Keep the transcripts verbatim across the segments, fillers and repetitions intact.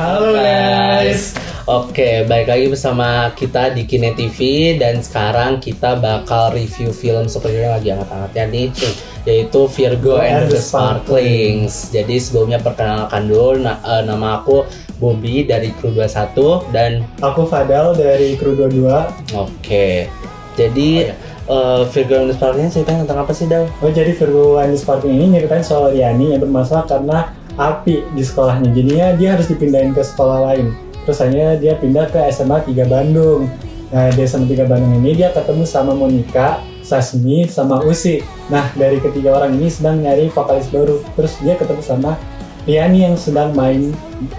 Halo guys. Oke, balik lagi bersama kita di Kine T V. Dan sekarang kita bakal review film superhero yang lagi hangat-hangatnya nih, yaitu Virgo and the Sparklings. Jadi sebelumnya perkenalkan dulu, na- uh, nama aku Bobby dari Kru dua puluh satu. Dan aku Fadal dari Kru dua puluh dua. Oke, jadi uh, Virgo and the Sparklings ceritanya tentang apa sih, Dal? Oh, jadi Virgo and the Sparkling ini nyeritain soal Riani yang bermasalah karena api di sekolahnya. Jadinya dia harus dipindahin ke sekolah lain. Terus akhirnya dia pindah ke S M A tiga Bandung. Nah, di S M A tiga Bandung ini dia ketemu sama Monica, Sasmi, sama Usi. Nah, dari ketiga orang ini sedang nyari vokalis baru. Terus dia ketemu sama Riani yang sedang main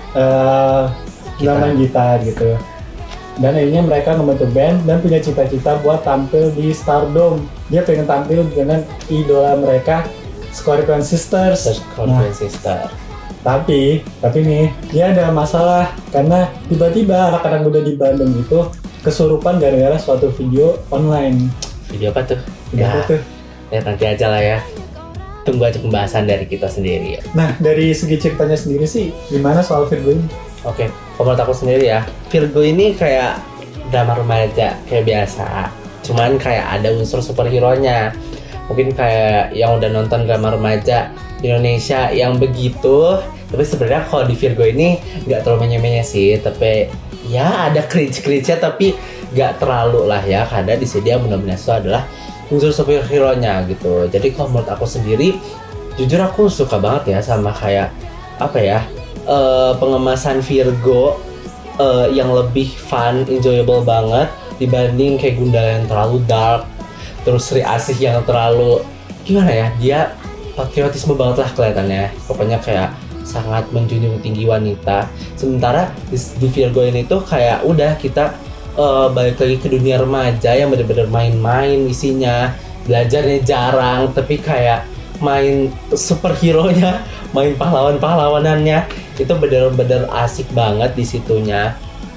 uh, sedang main gitar gitu. Dan akhirnya mereka membentuk band dan punya cita-cita buat tampil di Stardom. Dia pengen tampil dengan idola mereka, Scorpion Sisters. Scorpion Nah, Sister. Tapi, tapi nih, dia ada masalah karena tiba-tiba anak-anak muda di Bandung itu kesurupan gara-gara suatu video online. Video apa tuh? Video Ya, apa tuh? lihat nanti aja lah ya. Tunggu aja pembahasan dari kita sendiri ya. Nah, dari segi ceritanya sendiri sih, gimana soal Virgo ini? Oke, kalau menurut aku sendiri ya, Virgo ini kayak drama remaja kayak biasa. Cuman kayak ada unsur superhero-nya. Mungkin kayak yang udah nonton drama remaja di Indonesia yang begitu. Tapi sebenarnya kalau di Virgo ini nggak terlalu menye-menye sih. Tapi ya ada cringe-cringe-nya, tapi nggak terlalu lah ya. Karena di sini dia benar-benar itu adalah unsur superhero-nya gitu. Jadi kalau menurut aku sendiri, jujur aku suka banget ya sama kayak apa ya, uh, pengemasan Virgo uh, yang lebih fun, enjoyable banget dibanding kayak Gundala yang terlalu dark. Terus Sri Asih yang terlalu gimana ya, dia patriotisme banget lah kelihatannya. Pokoknya kayak sangat menjunjung tinggi wanita. Sementara di, di Virgo ini tuh kayak udah kita uh, balik lagi ke dunia remaja yang bener-bener main-main isinya. Belajarnya jarang, tapi kayak main superhero-nya, main pahlawan-pahlawanannya itu bener-bener asik banget di situnya.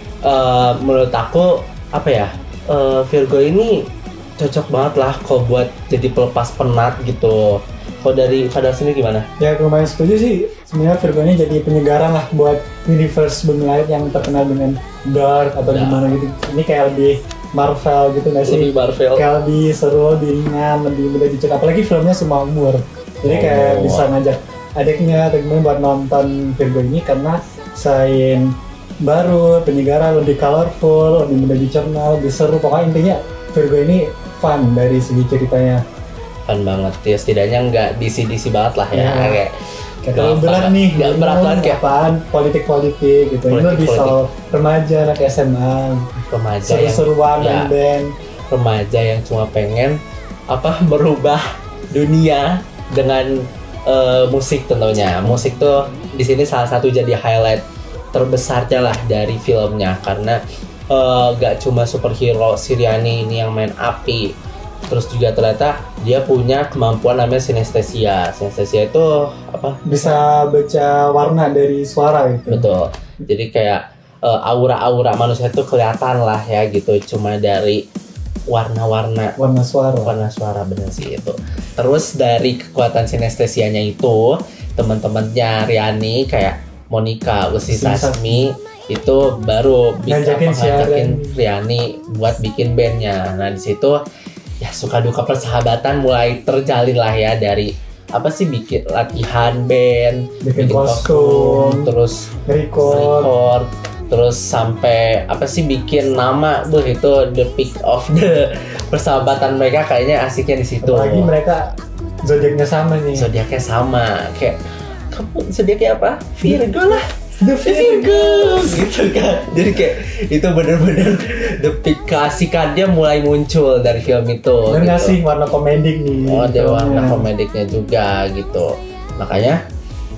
Uh, menurut aku apa ya, uh, Virgo ini cocok banget lah kok buat jadi pelepas penat gitu. Kalau dari Fadal sendiri gimana? Ya, aku lumayan setuju sih. Sebenarnya Virgo ini jadi penyegaran lah buat universe bumi langit yang terkenal dengan dark atau Dark. gimana gitu. Ini kayak lebih Marvel gitu nggak sih? Lebih Marvel. Kayak lebih seru, lebih ringan, lebih mudah dicerna. Apalagi filmnya semua umur. Jadi kayak Oh. bisa ngajak adiknya atau gimana buat nonton Virgo ini karena selain baru, penyegaran, lebih colorful, lebih mudah dicerna, lebih seru. Pokoknya intinya Virgo ini fun dari segi ceritanya. Fun banget ya, setidaknya nggak D C D C banget lah ya, Ya. kayak Kayak Nggak terlalu berat apa- nih, nggak berat banget kayak apaan politik-politik gitu. Ini lebih Politik-politik. soal remaja, anak S M A, remaja yang seru-seruan ya, band. remaja yang cuma pengen apa merubah dunia dengan uh, musik tentunya. Musik tuh di sini salah satu jadi highlight terbesarnya lah dari filmnya, karena uh, gak cuma superhero si Riani ini yang main api, terus juga ternyata dia punya kemampuan namanya sinestesia. Sinestesia itu apa? Bisa baca warna dari suara gitu. Betul. Jadi kayak uh, aura-aura manusia itu kelihatan lah ya gitu, cuma dari warna-warna Warna suara. warna suara, bener sih itu. Terus dari kekuatan sinestesianya itu, teman-temannya Riani kayak Monica, Usi, Usi, Sasmi itu baru bisa Ngajakin si ngajakin Riani. Riani buat bikin bandnya. Nah di situ ya suka duka persahabatan mulai terjalin lah ya, dari apa sih, bikin latihan band, Bikin kostum, terus record. record, terus sampai apa sih bikin nama. Buh, itu the peak of the persahabatan mereka, kayaknya asiknya di situ. Apalagi mereka zodiaknya sama nih. Zodiaknya sama, kayak kamu zodiaknya apa? Virgo lah. The Virgo gitu kan. Jadi kayak itu bener-bener the peak keasikannya mulai muncul dari film itu. Dan gitu. ngasih warna komedik nih. Oh, ada warna filmnya. komediknya juga gitu. Makanya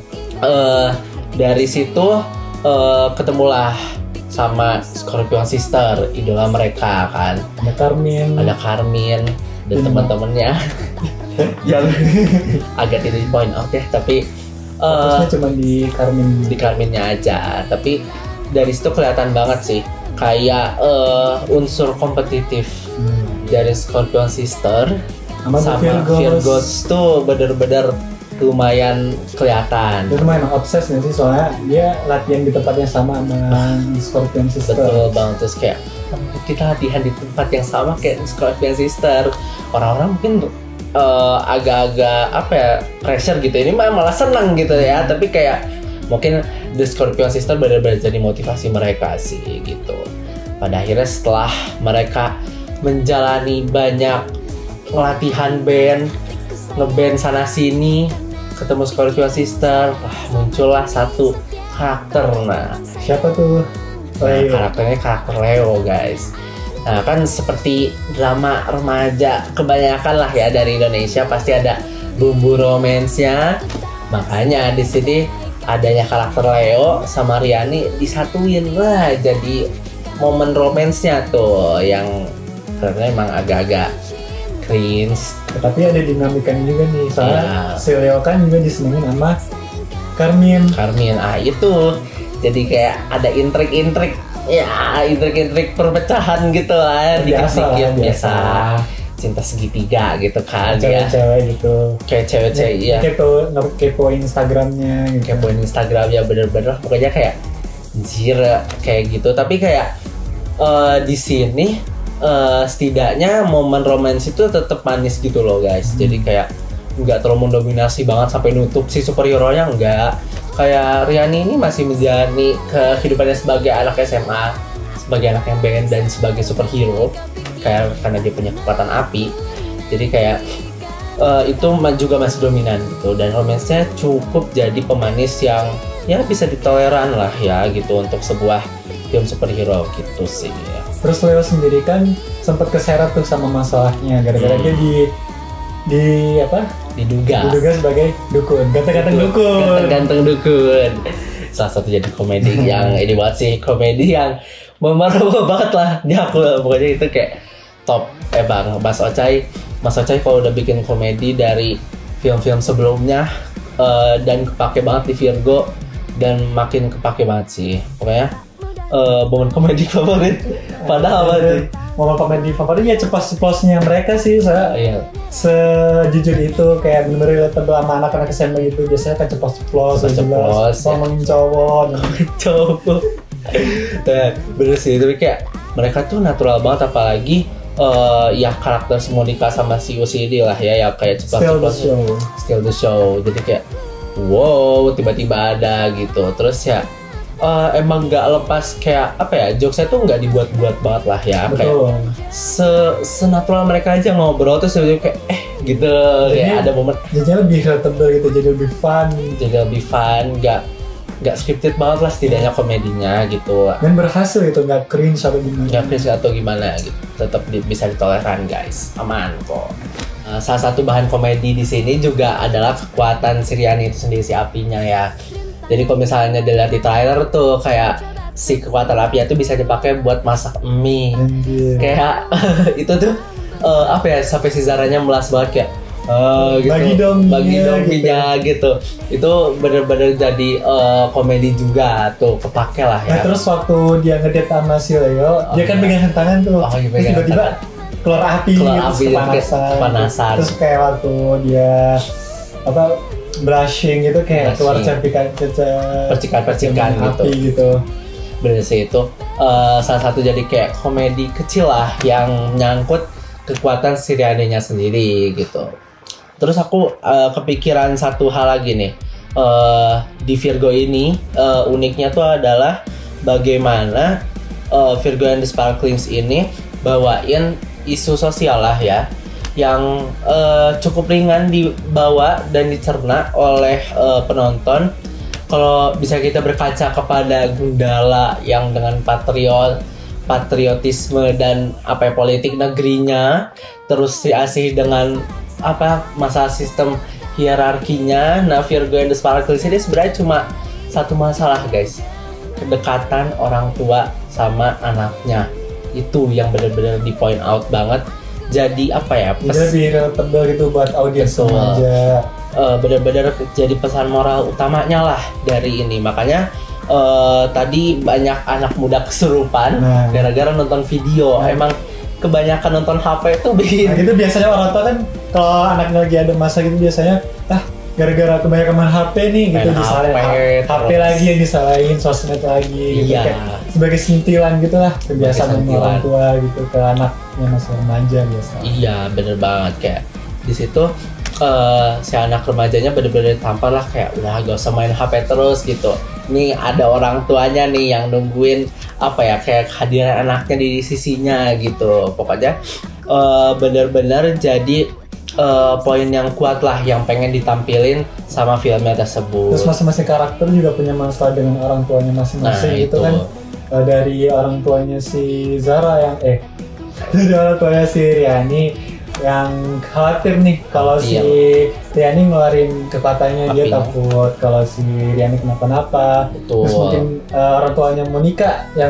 eh dari situ eh ketemulah sama Scorpion Sister, idola mereka kan. Ada Carmen. Ada Carmen dan Hmm. teman-temannya yang agak tidak di point out ya, tapi eh Fokusnya cuma di Carmen. di Carmennya aja. Tapi dari situ kelihatan banget sih kayak eh unsur kompetitif Hmm. dari Scorpion Sister Sama, sama Virgos. Virgos tuh bener-bener lumayan kelihatan. Dia lumayan obses nih sih, soalnya dia latihan di tempat yang sama sama Scorpion Sister. Betul banget, terus kayak kita latihan di tempat yang sama kayak Scorpion Sister. Orang-orang mungkin uh, agak-agak apa ya, pressure gitu. Ini mah malah senang gitu ya, tapi kayak mungkin The Scorpion Sister benar-benar jadi motivasi mereka sih gitu. Pada akhirnya setelah mereka menjalani banyak latihan band, ngeband sana sini, ketemu Scorpion Sister, wah muncullah satu karakter. Nah, siapa tuh? nah karakternya karakter Leo guys. Nah kan seperti drama remaja kebanyakan lah ya dari Indonesia, pasti ada bumbu romansnya. Makanya di sini adanya karakter Leo sama Riani disatuin lah jadi momen romansnya tuh yang karena emang agak-agak cringe. Tapi ada dinamikanya juga nih, soalnya ya. si Leo kan juga disenengin sama Karmin. Karmin, ah itu jadi kayak ada intrik-intrik, ya intrik-intrik perpecahan gitu lah, dikit-dikit biasa. Cinta segitiga gitu kan, cewek-cewek ya. gitu, kayak cewek-cewek ya. Kepo, kepoin Instagramnya, gitu. Kepoin Instagramnya bener-bener, pokoknya kayak anjir kayak gitu. Tapi kayak uh, di sini uh, setidaknya momen romance itu tetap manis gitu loh guys. Hmm. Jadi kayak nggak terlalu mendominasi banget sampai nutup si superhero-nya, enggak. Kayak Riani ini masih menjalani kehidupannya sebagai anak S M A, sebagai anak yang band dan sebagai superhero, kayak karena dia punya kekuatan api. Jadi kayak uh, itu juga masih dominan gitu, dan romansnya cukup jadi pemanis yang ya bisa ditoleran lah ya gitu untuk sebuah film superhero gitu sih ya. Terus Leo sendiri kan sempat keseret tuh sama masalahnya gara-gara hmm. dia di di apa? Diduga. Diduga sebagai dukun, ganteng-ganteng dukun. Ganteng-ganteng dukun. Salah satu jadi komedi yang ini banget sih, komedi yang memarah banget lah. Dia aku pokoknya itu kayak top. Eh bang, Mas Ocai, Mas Ocai kalau udah bikin komedi dari film-film sebelumnya uh, dan kepake banget di Virgo dan makin kepake banget sih. Pokoknya uh, momen komedi favorit. Padahal apa sih? Momen komedi favorit ya ceplos-ceplosnya mereka sih, saya iya. Sejujur itu kayak bener-bener relatable sama anak-anak S M A gitu. Biasanya kan ceplos-ceplos, ceplos, ngomongin cowok, ngomongin cowok. Nah, bener sih, tapi kayak mereka tuh natural banget, apalagi uh, ya karakter si Monica sama si U C D lah ya, yang kayak ceplos-ceplos. Still the show. Still the show. Jadi kayak wow, tiba-tiba ada gitu. Terus ya Uh, emang nggak lepas kayak apa ya, jokesnya tuh nggak dibuat-buat banget lah ya. Betul. Kayak se senatural mereka aja ngobrol terus tiba-tiba kayak eh gitu, kayak ada momen jadi lebih relatable gitu, jadi lebih fun jadi lebih fun, nggak nggak scripted banget lah setidaknya komedinya gitu, dan berhasil gitu, nggak cringe atau gimana nggak cringe atau gimana gitu, tetap di, bisa ditoleran guys, aman kok. Uh, salah satu bahan komedi di sini juga adalah kekuatan si Riani itu sendiri, si apinya ya. Jadi kalau misalnya dilihat di trailer tuh kayak si kekuatan apinya tuh bisa dipakai buat masak mie. Anjir. Kayak itu tuh uh, apa ya, sampai si Zaranya melas banget kayak uh, gitu. Bagi dong bagi dong gitu. gitu. Itu bener-bener jadi uh, komedi juga tuh, kepake lah ya. Nah, terus waktu dia ngedate sama si Leo, oh, dia kan pegangan tangan tuh. Oh, terus tiba-tiba keluar api, keluar gitu, api kepanasan. kepanasan. Terus kayak waktu dia apa blushing gitu kayak keluar cerpikan percikan-percikan gitu. Api gitu. Bener sih itu uh, salah satu jadi kayak komedi kecil lah yang nyangkut kekuatan si Riani-nya sendiri gitu. Terus aku uh, kepikiran satu hal lagi nih. Uh, di Virgo ini uh, uniknya tuh adalah bagaimana uh, Virgo and the Sparklings ini bawain isu sosial lah ya, yang uh, cukup ringan dibawa dan dicerna oleh uh, penonton. Kalau bisa kita berkaca kepada Gundala yang dengan patriot, patriotisme dan apa ya, politik negerinya, terus diasih dengan apa masalah sistem hierarkinya. Nah, Virgo and the Sparklings ini sebenarnya cuma satu masalah guys, kedekatan orang tua sama anaknya. Itu yang benar-benar di point out banget. Jadi apa ya, pes- jadi lebih relatable gitu buat audiens aja. Uh, benar-benar jadi pesan moral utamanya lah dari ini. Makanya uh, tadi banyak anak muda kesurupan nah. gara-gara nonton video. Nah. Emang kebanyakan nonton H P itu bikin. Nah, gitu biasanya orang tua kan kalau anaknya lagi ada masa gitu biasanya ah gara-gara kebanyakan main H P nih gitu, Main disalahin H P, H P terus. lagi yang disalahin, sosmed lagi gitu. Iya. Kayak sebagai sentilan gitu lah, kebiasaan Sebagai sama orang sentilan. tua gitu ke anaknya masih remaja biasa. Iya bener banget, kayak di situ eh, si anak remajanya bener-bener tampar lah kayak udah gak usah main H P terus gitu. Nih ada orang tuanya nih yang nungguin apa ya, kayak kehadiran anaknya di sisinya gitu. Pokoknya eh, bener-bener jadi eh, poin yang kuat lah yang pengen ditampilin sama filmnya tersebut. Terus masing-masing karakter juga punya masalah dengan orang tuanya masing-masing Nah, gitu itu. kan. Eh, dari orang tuanya si Zara yang eh dari orang tuanya si Riani yang khawatir nih kalau si Iya. Riani ngeluarin kekuatannya, dia Apinya. takut kalau si Riani kenapa-napa. Betul. Terus mungkin eh, orang tuanya Monica yang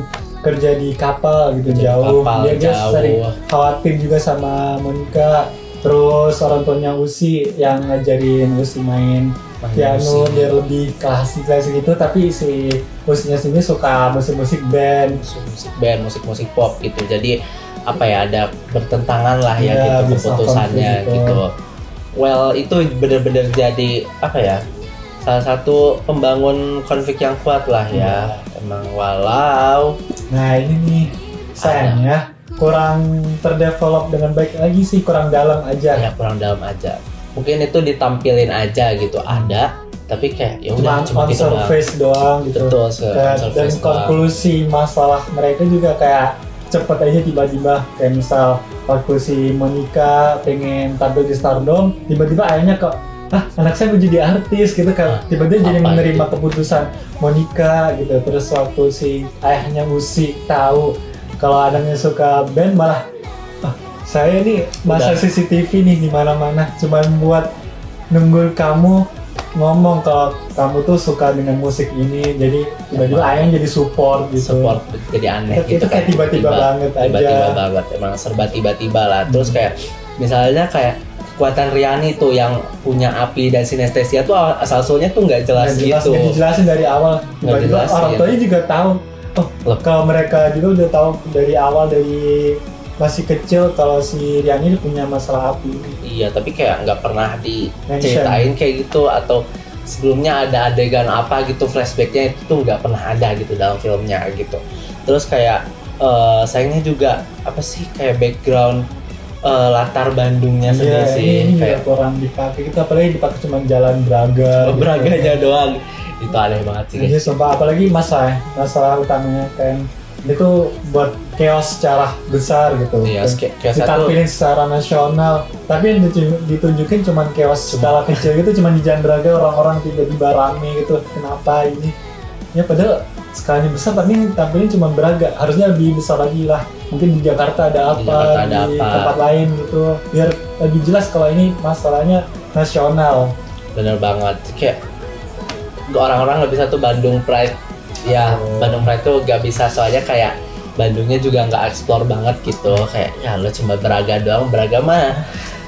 kerja di kapal gitu, Kerja di jauh, kapal, dia dia jauh. sering khawatir juga sama Monica. Terus orang tuanya Usi yang ngajarin Usi main Main piano musik. biar lebih klasik-klasik gitu, tapi si Usinya sendiri suka musik-musik band. musik band, musik-musik pop gitu. Jadi apa ya, ada bertentangan lah ya Iya, gitu bisa keputusannya konflik gitu. gitu. Well, itu bener-bener jadi apa ya, salah satu pembangun konflik yang kuat lah ya. Emang walau Nah ini nih sayangnya kurang terdevelop dengan baik lagi sih, kurang dalam aja. ya kurang dalam aja. Mungkin itu ditampilin aja gitu, ada tapi kayak ya Cuma udah cuma on gitu doang. surface doang gitu. Betul, se- Kayak- on dan surface doang. konklusi masalah mereka juga kayak cepet aja tiba-tiba, kayak misal waktu si Monica pengen tampil di Stardom, tiba-tiba ayahnya kok ah anak saya mau jadi artis gitu kan, Ah, tiba-tiba jadi apa menerima itu? keputusan Monica gitu. Terus waktu si ayahnya Usi tahu kalau anaknya suka band, malah ah, saya nih masang Udah. C C T V nih di mana-mana cuman buat nunggu kamu ngomong kalau kamu tuh suka dengan musik ini, jadi tiba-tiba Emang. ayahnya jadi support gitu. Support jadi aneh Tapi gitu itu kayak kan. tiba-tiba banget aja. Tiba-tiba banget, emang serba tiba-tiba lah. Terus Hmm. kayak misalnya kayak kekuatan Riani tuh yang punya api dan sinestesia tuh asal usulnya tuh nggak jelas, Nggak jelas, gitu. nggak dijelasin dari awal. Tiba-tiba dijelasin. orang tuanya juga tahu. Oh, Loh. kalau mereka juga udah tahu dari awal, dari masih kecil kalau si Riani ini punya masalah api. Iya, tapi kayak nggak pernah diceritain kayak gitu, atau sebelumnya ada adegan apa gitu flashbacknya itu tuh nggak pernah ada gitu dalam filmnya gitu. Terus kayak eh, sayangnya juga apa sih kayak background eh, latar Bandungnya Iya, sendiri sih ini, ini kayak juga kurang dipakai. Kita apalagi dipakai cuma jalan Braga. gitu. beraganya doang. Itu aneh banget sih. Ini sumpah, apalagi masalah masalah utamanya kan itu buat chaos secara besar gitu. Iya, Dan kayak kayak satu ditampilin secara nasional, tapi yang ditu- ditunjukin cuman chaos skala kecil gitu, cuman di Jalan Braga orang-orang tiba-tiba rame gitu. Kenapa ini? Ya padahal skalanya besar, tapi yang tampilin cuma Braga. Harusnya lebih besar lagi lah. Mungkin di Jakarta ada apa, Di Jakarta ada di apa. tempat lain gitu. Biar lebih jelas kalau ini masalahnya nasional. bener banget kayak orang-orang nggak bisa tuh Bandung Pride ya. Oh. Bandung Pride tuh nggak bisa soalnya kayak Bandungnya juga nggak explore banget gitu, kayak ya lo cuma Braga doang. Braga mah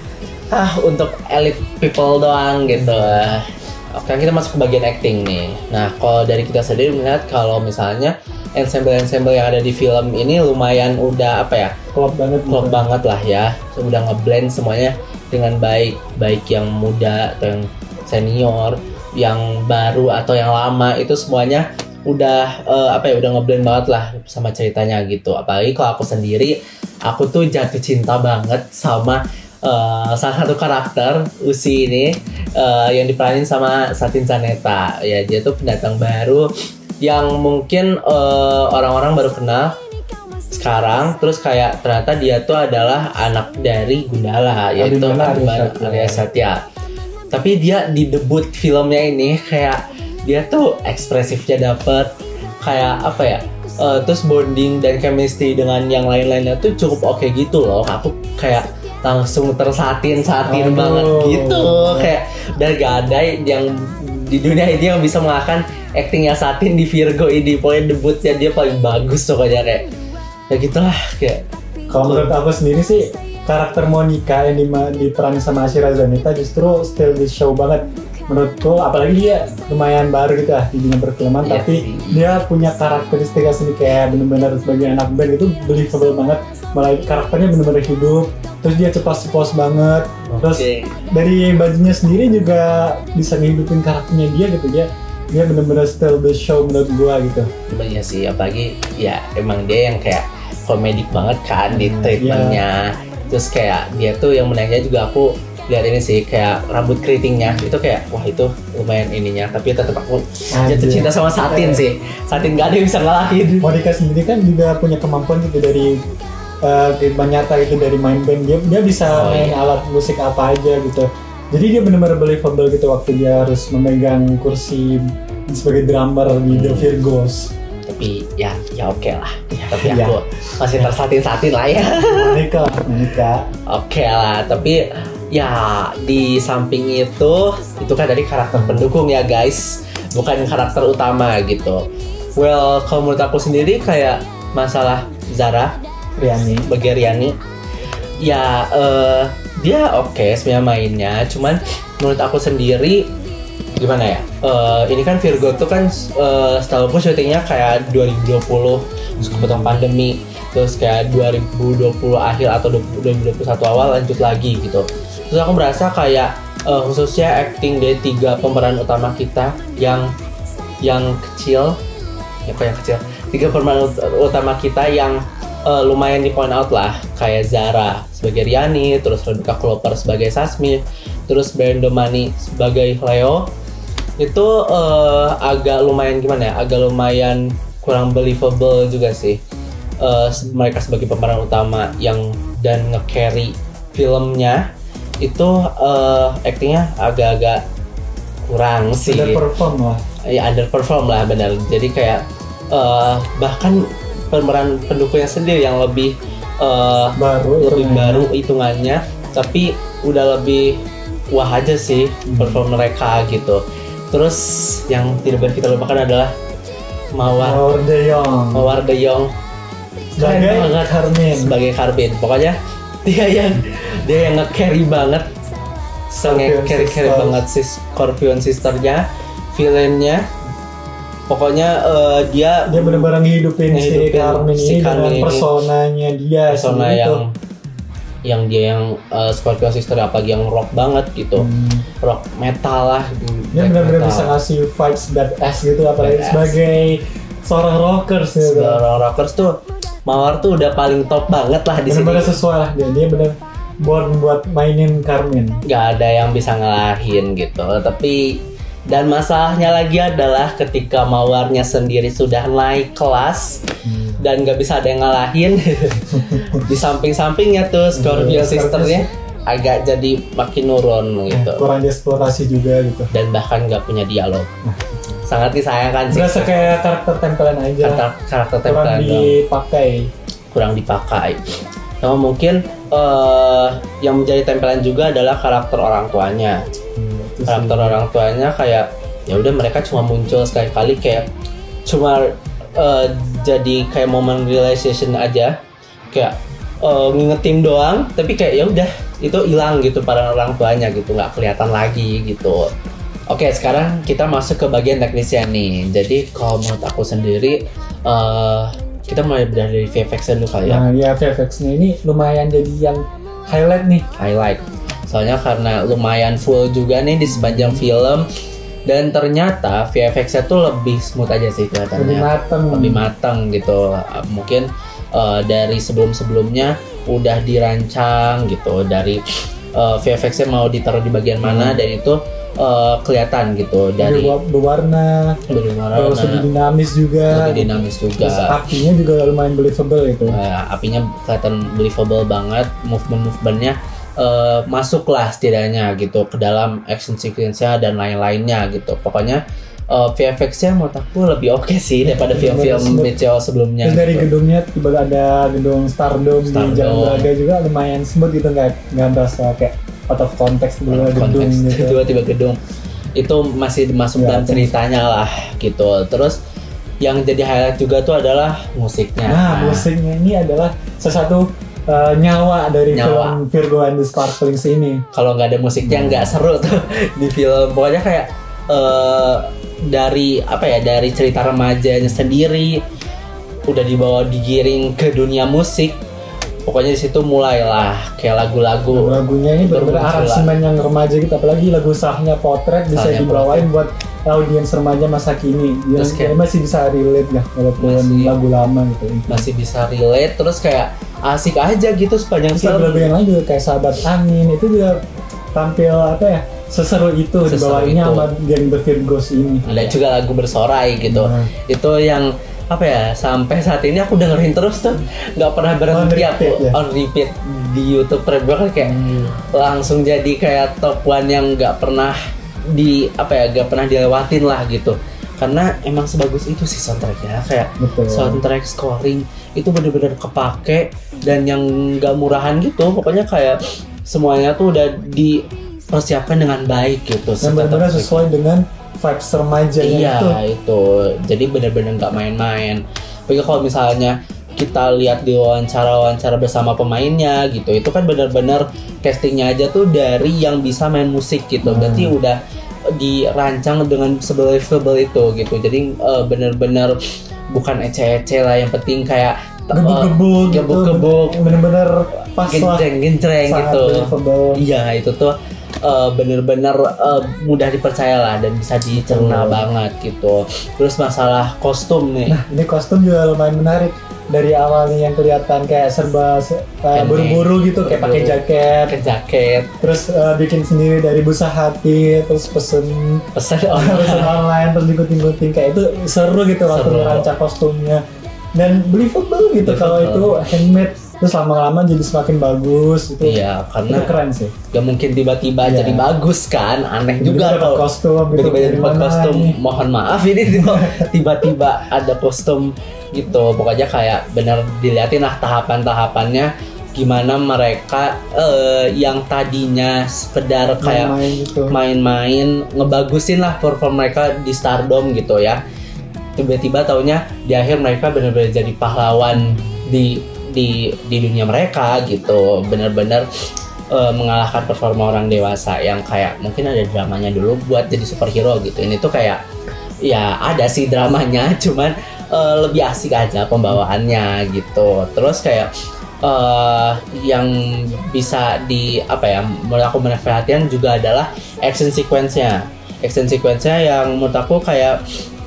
ah untuk elite people doang gitu. Oke, kita masuk ke bagian acting nih. Nah, kalau dari kita sendiri melihat kalau misalnya ensemble-ensemble yang ada di film ini lumayan udah apa ya, Klop banget. klop gitu. banget lah ya. Udah ngeblend semuanya dengan baik, baik yang muda atau yang senior, yang baru atau yang lama, itu semuanya udah eh, apa ya, udah ngeblend banget lah sama ceritanya gitu. Apalagi kalau aku sendiri, aku tuh jatuh cinta banget sama eh, salah satu karakter Usi ini eh, yang diperanin sama Satin Saneta. Ya, dia tuh pendatang baru yang mungkin eh, orang-orang baru kenal sekarang. Terus kayak ternyata dia tuh adalah anak dari Gundala, yaitu Abimana Abimana Arya Satya. Arya Satya. Tapi dia di debut filmnya ini kayak dia tuh ekspresifnya dapet, kayak apa ya, eh, terus bonding dan chemistry dengan yang lain-lainnya tuh cukup oke gitu loh. Aku kayak langsung tersatin satin Aduh. banget gitu, kayak udah gak ada yang di dunia ini yang bisa mengalahkan actingnya Satin di Virgo ini. Pokoknya debutnya dia paling bagus pokoknya, kayak ya gitulah kayak. Kalau menurut aku sendiri sih, karakter Monica yang dima- diperanin sama Ashira Zaneta justru still di show banget menurutku. Apalagi dia lumayan baru gitu lah di dunia perfilman, Iya tapi sih. dia punya karakteristik sendiri, kayak bener-bener sebagai anak band itu believable banget. Malah karakternya bener-bener hidup, terus dia cepat ceplos banget, Terus Okay. dari bajunya sendiri juga bisa ngehidupin karakternya dia gitu, dia dia benar-benar steal the show menurut gua gitu. Iya sih, apalagi ya emang dia yang kayak komedik banget kan di Hmm, treatmentnya. Terus kayak dia tuh yang menangnya juga aku lihat ini sih kayak rambut keritingnya itu kayak wah itu lumayan ininya, tapi tetap aku jatuh Anjir. cinta sama Satin sih. Satin gak ada yang bisa ngalahin. Monica sendiri kan juga punya kemampuan gitu dari uh, kehidupan nyata gitu, dari main band dia dia bisa Oh, main iya. alat musik apa aja gitu. Jadi dia benar-benar believable gitu waktu dia harus memegang kursi sebagai drummer di The Hmm. Virgos. Tapi ya ya oke lah. Tapi Ya. aku masih tersatin-satin lah ya. Monica, Monica. Oke lah, tapi ya di samping itu itu kan dari karakter pendukung ya guys, bukan karakter utama gitu. Well, kalau menurut aku sendiri kayak masalah Zara Riani. sebagai Riani, ya eh, dia oke sebenarnya mainnya, cuman menurut aku sendiri gimana ya? Eh, ini kan Virgo tuh kan uh, setahu aku syutingnya kayak dua ribu dua puluh terus kebetulan pandemi, terus kayak dua ribu dua puluh akhir atau dua ribu dua puluh satu awal lanjut lagi gitu. Terus aku merasa kayak uh, khususnya acting dari tiga pemeran utama kita yang yang kecil, ya kok yang kecil, tiga pemeran ut- utama kita yang uh, lumayan di point out lah, kayak Zara sebagai Riani, terus Rebecca Cloper sebagai Sasmi, terus Brando Mani sebagai Leo. Itu uh, agak lumayan gimana ya, agak lumayan kurang believable juga sih. Uh, mereka sebagai pemeran utama yang dan nge-carry filmnya itu uh, actingnya agak-agak kurang sih. Underperform lah. Ya underperform lah benar. Jadi kayak uh, bahkan pemeran pendukungnya sendiri yang lebih uh, Baru lebih hitungannya. baru hitungannya, tapi udah lebih wah aja sih perform mereka gitu. Terus yang tidak boleh kita lupakan adalah Mawar Mawar De Jong Mawar De Jong keren sebagai banget Carmen. sebagai Carbin. Pokoknya dia yang dia yang nge-carry banget, Scorpion nge-carry carry Sisters. banget si Scorpion Sisternya, villainnya. Pokoknya eh, dia Dia benar-benar ngehidupin si Ngehidupin Carmen si ini Carmen dengan ini. personanya dia persona sendiri yang tuh. yang dia yang eh, Scorpion Sister apalagi yang rock banget gitu, Hmm. rock metal lah. Dia black benar-benar metal. bisa ngasih vibes badass gitu, apalagi Badass. sebagai seorang rockers gitu. Seorang rockers tuh Mawar tuh udah paling top banget lah di sini. Benar-benar sesuai lah dia. Dia benar born buat mainin Carmen. Gak ada yang bisa ngalahin gitu. Tapi dan masalahnya lagi adalah ketika Mawarnya sendiri sudah naik kelas Hmm. dan gak bisa ada yang ngalahin, di samping-sampingnya tuh Scorpion Iya, Sisternya agak jadi makin nurun gitu, Kurang dieksplorasi juga gitu. dan bahkan gak punya dialog. Sangat disayangkan sih. Berasa kayak karakter tempelan aja. karakter, karakter Kurang tempelan dong. dipakai. kurang dipakai. Nah, mungkin eh, yang menjadi tempelan juga adalah karakter orang tuanya. Hmm, itu sih. Karakter orang tuanya kayak ya udah mereka cuma muncul sekali-kali, kayak cuma eh, jadi kayak momen realization aja, kayak eh, ngingetin doang, tapi kayak ya udah itu hilang gitu para orang tuanya gitu, nggak kelihatan lagi gitu. Oke, sekarang kita masuk ke bagian teknisnya nih. Jadi kalau menurut aku sendiri eh, kita mulai dari V F X dulu kali ya. Nah, ya V F X-nya ini lumayan jadi yang highlight nih. Highlight. Soalnya karena lumayan full juga nih di sepanjang film, dan ternyata V F X-nya tuh lebih smooth aja sih kelihatannya. Lebih mateng. Lebih matang gitu. Uh, Mungkin uh, dari sebelum-sebelumnya udah dirancang gitu, dari uh, V F X-nya mau ditaruh di bagian mana, dan itu uh, kelihatan gitu dari Dari berwarna, dari mana terus lebih dinamis juga. lebih dinamis juga. Terus apinya juga lumayan believable gitu. Uh, apinya kelihatan believable banget, movement-movementnya uh, masuklah setidaknya gitu ke dalam action sequence-nya dan lain-lainnya gitu. Pokoknya uh, V F X-nya menurut aku lebih oke sih daripada film-film Mitchell sebelumnya. Terus dari gitu. gedungnya tiba ada gedung Stardome, di Stardome. Jalan Braga juga lumayan smooth gitu, nggak nggak berasa kayak out of context tiba gedung Konteks gitu. tiba-tiba gedung itu masih masuk Ya, dalam ceritanya lah gitu. Terus yang jadi highlight juga tuh adalah musiknya. Nah, musiknya ini adalah salah satu uh, nyawa dari Nyawa. film Virgo and the Sparklings ini. Kalau nggak ada musiknya nggak seru tuh di film. Pokoknya kayak eh, dari apa ya, dari cerita remajanya sendiri udah dibawa digiring ke dunia musik, pokoknya di situ mulailah kayak lagu-lagu lagu-lagunya ini benar-benar bermunculan. aransemen yang remaja gitu, apalagi lagu Sahnya Potret bisa Sahnya dibawain buat audiens remaja masa kini yang Terus kayak- masih bisa relate lah walaupun Masih- lagu lama gitu. masih bisa relate, terus kayak asik aja gitu sepanjang Terus film. lagu yang lain juga kayak Sahabat Angin itu juga tampil apa ya, seseru itu Seseru dibawainnya itu. sama geng The Virgos ini. Ada juga lagu Bersorai gitu. Nah. Itu yang apa ya, sampai saat ini aku dengerin terus tuh, nggak pernah berhenti On repeat, aku ya? on repeat di YouTube Rebel kayak Hmm. langsung jadi kayak top one yang nggak pernah di apa ya, nggak pernah dilewatin lah gitu. Karena emang sebagus itu sih soundtracknya, kayak Betul. soundtrack scoring itu bener-bener kepake dan yang nggak murahan gitu. Pokoknya kayak semuanya tuh udah dipersiapkan dengan baik gitu. Dan benar-benar sesuai dengan vibes remajanya Iya itu. itu, jadi benar-benar nggak main-main. Tapi kalau misalnya kita lihat di wawancara-wawancara bersama pemainnya gitu, itu kan benar-benar castingnya aja tuh dari yang bisa main musik gitu. Hmm. Berarti udah dirancang dengan sebel-sebel itu gitu. Jadi eh, benar-benar bukan ece-ece lah. Yang penting kayak eh, Gebuk-gebuk gitu, gebuk-gebuk, bener-bener pas lah, genjreng-genjreng sangat gitu. believable. Iya itu tuh uh, bener-bener uh, mudah dipercaya lah dan bisa dicerna Betul. banget gitu. Terus masalah kostum nih, Nah, ini kostum juga lumayan menarik. Dari awalnya yang kelihatan kayak serba se- kayak Pendek, buru-buru gitu, kayak pakai buru-buru. jaket, ke jaket, terus uh, bikin sendiri dari busa hati, terus pesen pesan pesen online. online, terus ikutin-ikutin, kayak itu seru gitu waktu Seru. ngerancang kostumnya. Dan believable gitu kalau itu Believable. handmade, terus lama-lama jadi semakin bagus itu. Iya, Itu karena keren sih. gak mungkin tiba-tiba Iya. jadi bagus kan, aneh juga Dapat kalau kostum gitu. tiba-tiba jadi dari mana kostum. nih? Mohon maaf ini tiba-tiba ada kostum gitu. Pokoknya kayak bener diliatin lah tahapan-tahapannya, gimana mereka eh, yang tadinya sekedar kayak Main-main gitu. main-main ngebagusin lah perform mereka di Stardom gitu ya, tiba-tiba taunya di akhir mereka benar-benar jadi pahlawan di di di dunia mereka gitu, benar-benar eh, mengalahkan performa orang dewasa yang kayak mungkin ada dramanya dulu buat jadi superhero gitu. Ini tuh kayak ya ada sih dramanya, cuman eh, lebih asik aja pembawaannya gitu. Terus kayak eh yang bisa di apa ya, menurut aku menarik perhatian juga adalah action sequence-nya. Action sequence-nya yang menurut aku kayak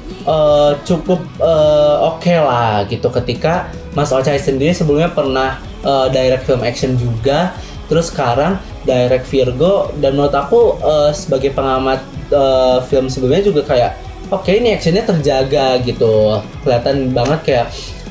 eh, cukup eh, oke lah gitu. Ketika Mas Ochai sendiri sebelumnya pernah eh, direct film action juga, terus sekarang direct Virgo, dan menurut aku eh, sebagai pengamat eh, film sebelumnya juga kayak oke, ini actionnya terjaga gitu, kelihatan banget kayak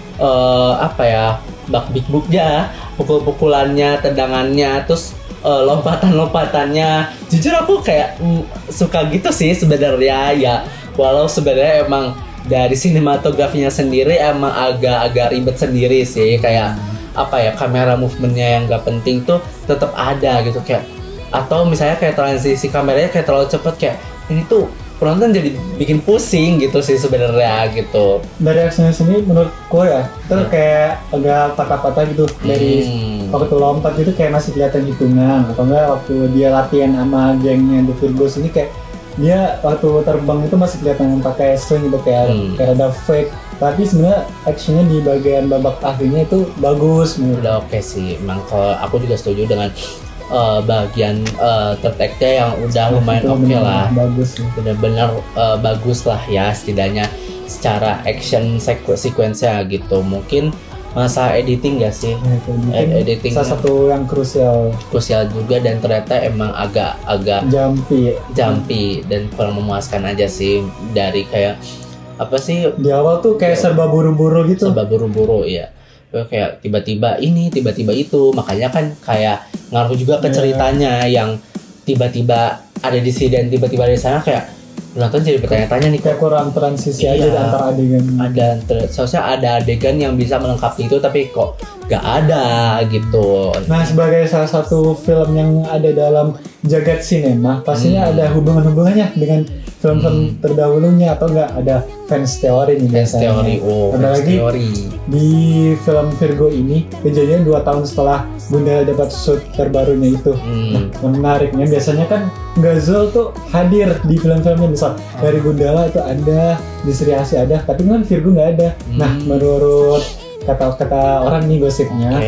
eh, apa ya, bak big booknya, pukul-pukulannya, tendangannya, terus uh, lompatan-lompatannya. Jujur aku kayak mm, suka gitu sih sebenarnya ya. Walau sebenarnya emang dari sinematografinya sendiri emang agak-agak ribet sendiri sih, kayak apa ya, kamera movementnya yang gak penting tuh tetap ada gitu, kayak atau misalnya kayak transisi kameranya kayak terlalu cepet, kayak ini tuh penonton jadi bikin pusing gitu sih sebenarnya gitu. Dari actionnya sini menurutku ya itu kayak agak patah-patah gitu. Dari Hmm. waktu lompat itu kayak masih kelihatan hitungan, atau enggak waktu dia latihan sama gengnya The Virgos ini kayak dia waktu terbang itu masih kelihatan pakai string gitu, kayak Hmm. kayak ada fake. Tapi sebenarnya actionnya di bagian babak akhirnya itu bagus menurut. Udah oke sih, emang kalau aku juga setuju dengan uh, bagian uh, third act-nya yang udah lumayan Itu oke bener-bener lah, bagus sih. bener-bener uh, bagus lah ya, setidaknya secara action sequ- sequence-nya gitu. Mungkin masa editing gak sih? Ya, itu mungkin Ed- editing salah satu yang krusial, krusial juga, dan ternyata emang agak-agak jumpy. jumpy dan kurang memuaskan aja sih. Dari kayak apa sih, Di awal tuh kayak serba buru-buru gitu. serba buru-buru ya, kayak tiba-tiba ini tiba-tiba itu, makanya kan kayak ngaruh juga ke Yeah. ceritanya yang tiba-tiba ada di sini dan tiba-tiba ada di sana, kayak penonton jadi bertanya-tanya nih, Kayak kok kurang transisi aja Iya. antara adegan. ada ter- seharusnya ada adegan yang bisa melengkapi itu tapi kok gak ada gitu. Nah, sebagai salah satu film yang ada dalam jagat sinema, pastinya Hmm. ada hubungan-hubungannya dengan film-film terdahulunya, atau enggak ada fans teori nih Fans biasanya. teori, oh fans Apalagi teori. di film Virgo ini kejadian dua tahun setelah Bunda dapat shoot terbarunya itu. Nah, Hmm. yang menariknya biasanya kan Ghazal tuh hadir di film-filmnya, misal dari Gundala itu ada, di Sri Asih ada, tapi kan Virgo nggak ada. Nah, Hmm. menurut kata-kata orang nih gosipnya, Oke.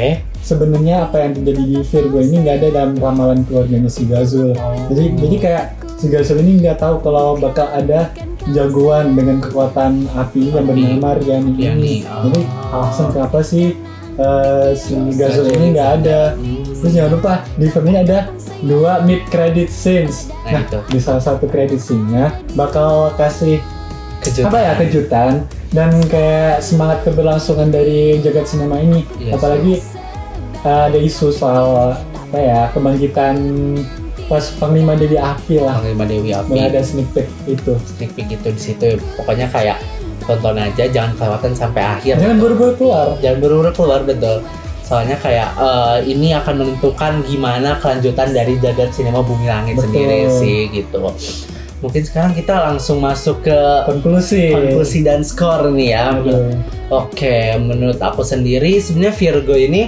sebenarnya apa yang terjadi di Virgo ini nggak ada dalam ramalan keluarganya si Gazul. Jadi jadi kayak si Gazul ini nggak tahu kalau bakal ada jagoan dengan kekuatan api yang bernama Riani ini. Oh. Jadi alasan kenapa sih uh, si Gazul ini nggak ada. Terus jangan lupa di film ini ada dua mid credit scenes. Nah, Nah, itu. di salah satu credit scene-nya bakal kasih Kejutan. apa ya kejutan dan kayak semangat keberlangsungan dari jagat sinema ini. Iya Apalagi uh, ada isu soal apa ya kebangkitan pas Panglima Dewi Api lah. Panglima Dewi Api. Mulai ada sneak peek itu. Sneak peek itu di situ. Pokoknya kayak tonton aja, jangan kelewatan sampai akhir. Jangan buru-buru keluar. Jangan buru-buru keluar, betul. Soalnya kayak eh, ini akan menentukan gimana kelanjutan dari jagat sinema Bumi Langit Betul. sendiri sih gitu. Mungkin sekarang kita langsung masuk ke Konklusi. konklusi dan skor nih ya. Aduh. Oke, menurut aku sendiri sebenarnya Virgo ini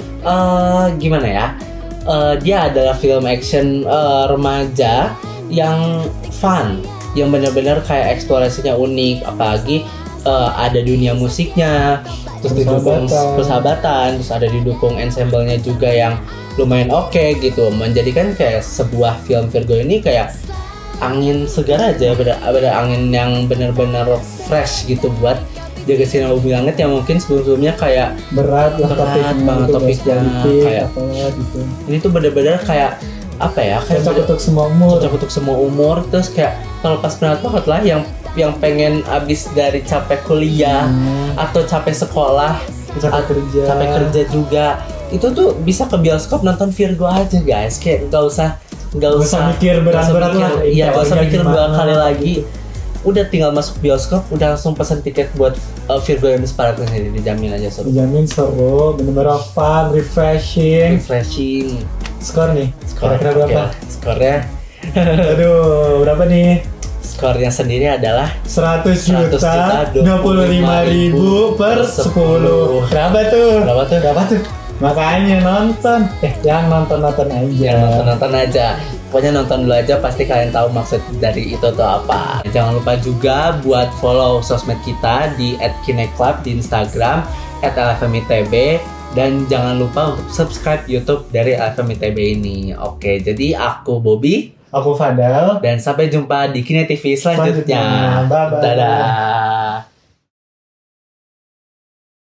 eh gimana ya? Eh, dia adalah film action eh, remaja yang fun, yang benar-benar kayak eksplorasinya unik, apalagi eh, ada dunia musiknya, terus didukung Persahabatan. persahabatan, terus ada didukung ensemble-nya juga yang lumayan oke gitu, menjadikan kayak sebuah film Virgo ini kayak angin segar aja, beda, beda angin yang benar-benar fresh gitu buat jaga sinema Bumi Langit yang mungkin sebelum-sebelumnya kayak Berat lah Berat topiknya, banget itu, topiknya, politik, kayak- apa gitu. ini tuh benar-benar kayak apa ya, kayak Cocok bener- untuk semua umur. cocok untuk semua umur, terus kayak kalau pas banget banget lah yang yang pengen abis dari capek kuliah Hmm, atau capek sekolah, capek at- kerja. capek kerja juga, itu tuh bisa ke bioskop nonton Virgo aja guys, kayak nggak usah nggak Nggak usah usah mikir nggak usah berat-berat mikir- lah, iya nggak usah teorinya mikir dua gimana, kali lagi, gitu. udah tinggal masuk bioskop, udah langsung pesan tiket buat uh, Virgo yang diseparakan sendiri, dijamin aja seru, Dijamin seru, bener-bener fun, refreshing. refreshing. Skor nih, Skor, kira-kira oke berapa? lah. Skornya Aduh, berapa nih? skornya sendiri adalah seratus seratus juta, juta, dua puluh lima ribu per sepuluh. Berapa tuh? Berapa tuh? Berapa tuh? Makanya nonton. Eh, yang nonton-nonton aja. Ya nonton-nonton aja. Pokoknya nonton dulu aja, pasti kalian tahu maksud dari itu tuh apa. Jangan lupa juga buat follow sosmed kita di et kineclub di Instagram, et L F M I T B, dan jangan lupa untuk subscribe YouTube dari L F M I T B ini. Oke, jadi aku Bobby Aku Fadal. dan sampai jumpa di Kine T V selanjutnya. Selanjutnya. Bye-bye. Dadah.